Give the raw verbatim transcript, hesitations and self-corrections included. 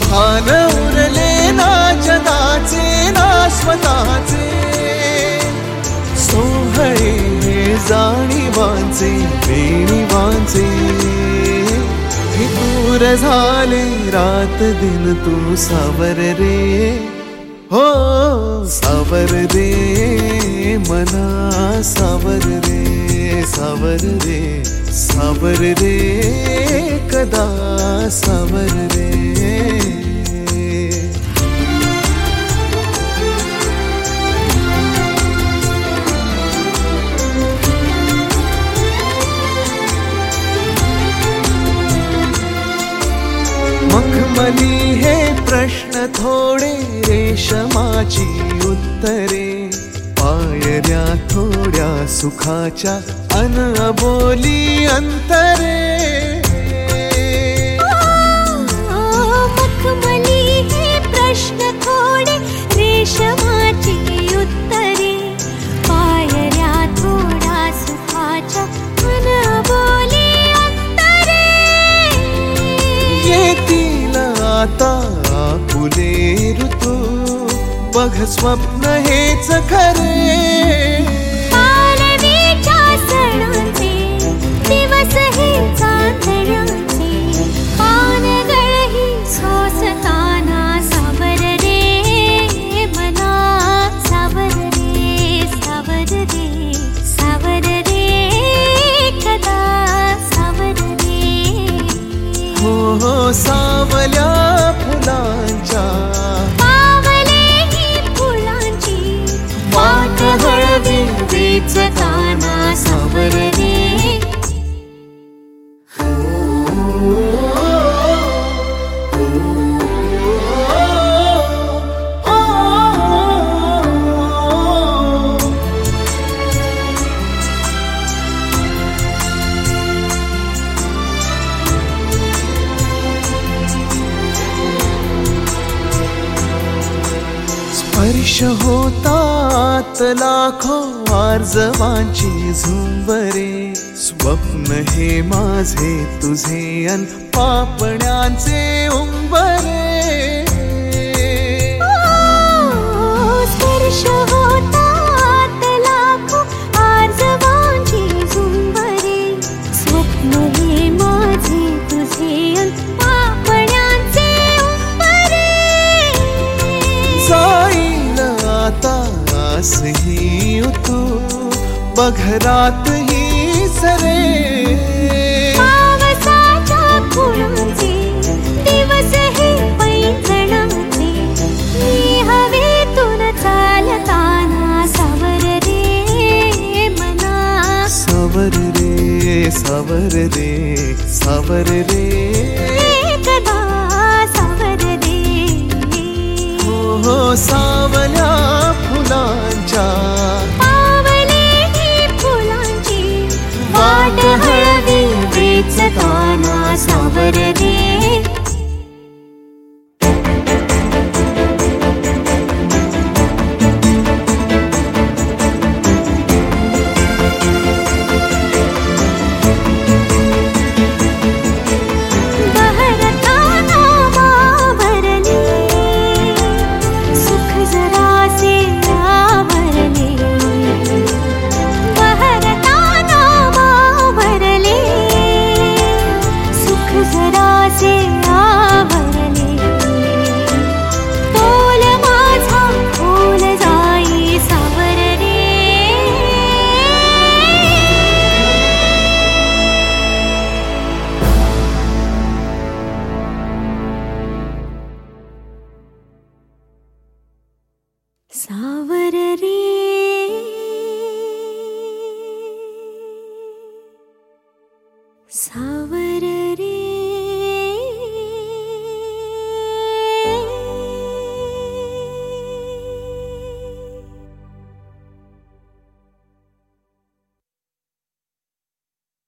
भान उरले ना जगाचे ना स्वतःचे, सोहळे जाणीवांचे बेणीवांचे, हे दूर झाले रात दिन तू सावर रे, हो सावर रे मना सावर रे, सावर रे सावर रे कदा सावर रे. मखमली हे प्रश्न थोडे रेशमाची उत्तरे, पायऱ्या थोड्या सुखाच्या अन अबोली अंतरे. मखमली हे प्रश्न थोडे रेशमाची उत्तरे, पायऱ्या थोड्या सुखाच्या अन अबोली अंतरे. येतील आता फुले ऋतू, बघ स्वप्न हेच खरे. पालवीच्या सणांचे दिवस हे चांदण्याचे, पानगळही सोसताना सावर रे मना सावर रे, सावर रे सावर रे कदा सावर रे. हो हो सावल्या फुलांच्या वाट हळवी वेचताना सावर रे. स्पर्श होतात लाखो आर्जवांची झुंबरे, स्वप्न हे माझे तुझे अन पापण्यांचे उंबरे. स्पर्श होतात लाखो आर्जवांची झुंबरे, स्वप्न हे माझे तुझे अन पापण्यांचे उंबरे. जाईल आता आसही तू बघरात ही सरे. पावसाच्या फुलांचे दिवस हे पैंजणाचे, मी हवेतून चालताना सावर रे मना सावर रे, सावर रे सावर रे